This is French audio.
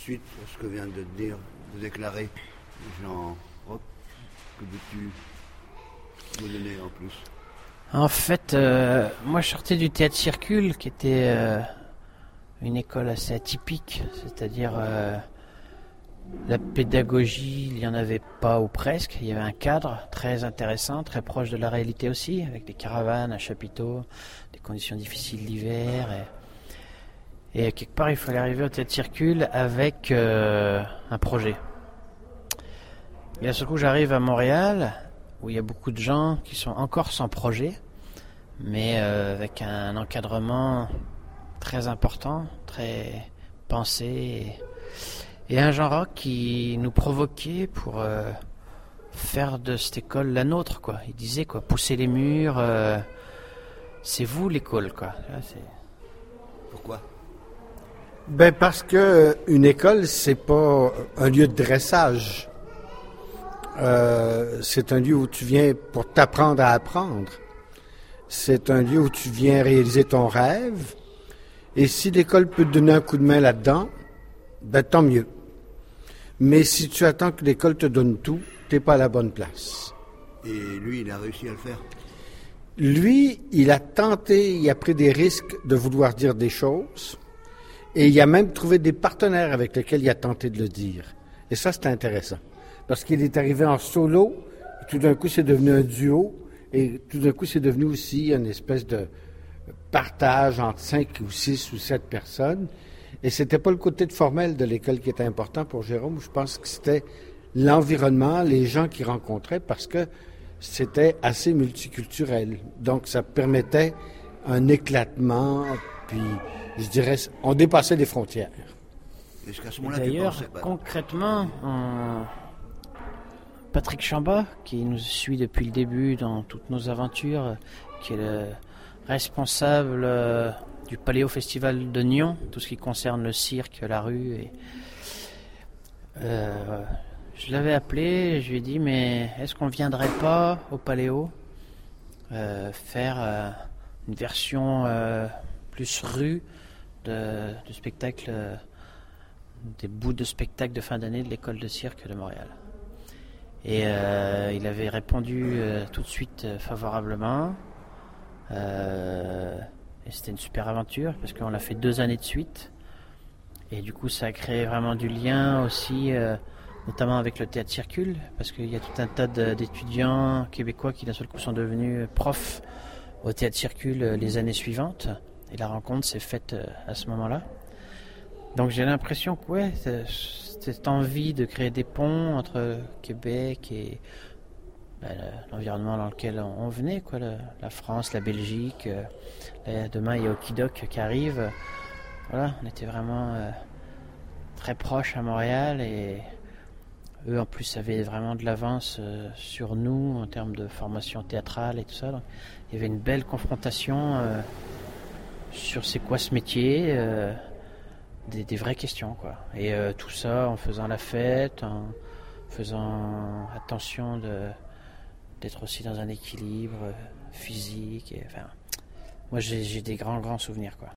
suite à ce que vient de dire, de déclarer Jean Roch, que veux-tu me donner en plus? En fait, moi je sortais du théâtre Circule, qui était une école assez atypique, c'est-à-dire la pédagogie, il n'y en avait pas ou presque. Il y avait un cadre très intéressant, très proche de la réalité aussi, avec des caravanes, un chapiteau, des conditions difficiles l'hiver. Et quelque part, il fallait arriver au théâtre Circule avec un projet. Et à ce coup, j'arrive à Montréal, où il y a beaucoup de gens qui sont encore sans projet, mais avec un encadrement très important, très pensé, et un Jean Roch qui nous provoquait pour faire de cette école la nôtre, quoi. Il disait, quoi, pousser les murs, c'est vous l'école, quoi. Là, Pourquoi? Ben parce que une école, c'est pas un lieu de dressage. C'est un lieu où tu viens pour t'apprendre à apprendre. C'est un lieu où tu viens réaliser ton rêve. Et si l'école peut te donner un coup de main là-dedans, ben tant mieux. Mais si tu attends que l'école te donne tout, t'es pas à la bonne place. Et lui, il a réussi à le faire? Lui, il a tenté, il a pris des risques de vouloir dire des choses. Et il a même trouvé des partenaires avec lesquels il a tenté de le dire. Et ça, c'est intéressant. Parce qu'il est arrivé en solo, et tout d'un coup, c'est devenu un duo, et tout d'un coup, c'est devenu aussi une espèce de partage entre 5 ou 6 ou 7 personnes. Et c'était pas le côté formel de l'école qui était important pour Jérôme. Je pense que c'était l'environnement, les gens qu'il rencontrait, parce que c'était assez multiculturel. Donc, ça permettait un éclatement, puis je dirais, on dépassait les frontières. Est-ce qu'à ce moment-là, d'ailleurs, concrètement, Patrick Chamba, qui nous suit depuis le début dans toutes nos aventures, qui est le responsable du Paléo Festival de Nyon, tout ce qui concerne le cirque, la rue. Je l'avais appelé, je lui ai dit, mais est-ce qu'on ne viendrait pas au Paléo faire une version plus rue du spectacle, des bouts de spectacle de fin d'année de l'école de cirque de Montréal. Et il avait répondu tout de suite favorablement. Et c'était une super aventure parce qu'on l'a fait 2 années de suite. Et du coup, ça a créé vraiment du lien aussi, notamment avec le théâtre Circule, parce qu'il y a tout un tas d'étudiants québécois qui d'un seul coup sont devenus profs au théâtre Circule les années suivantes. Et la rencontre s'est faite à ce moment-là. Donc j'ai l'impression que ouais, cette envie de créer des ponts entre Québec et l'environnement dans lequel on venait, quoi, la France, la Belgique, demain il y a Okidoc qui arrive. Voilà, on était vraiment très proches à Montréal et eux en plus avaient vraiment de l'avance sur nous en termes de formation théâtrale et tout ça. Donc, il y avait une belle confrontation sur c'est quoi ce métier, des vraies questions, quoi. Et tout ça en faisant la fête, en faisant attention d'être aussi dans un équilibre physique. Moi j'ai des grands souvenirs, quoi.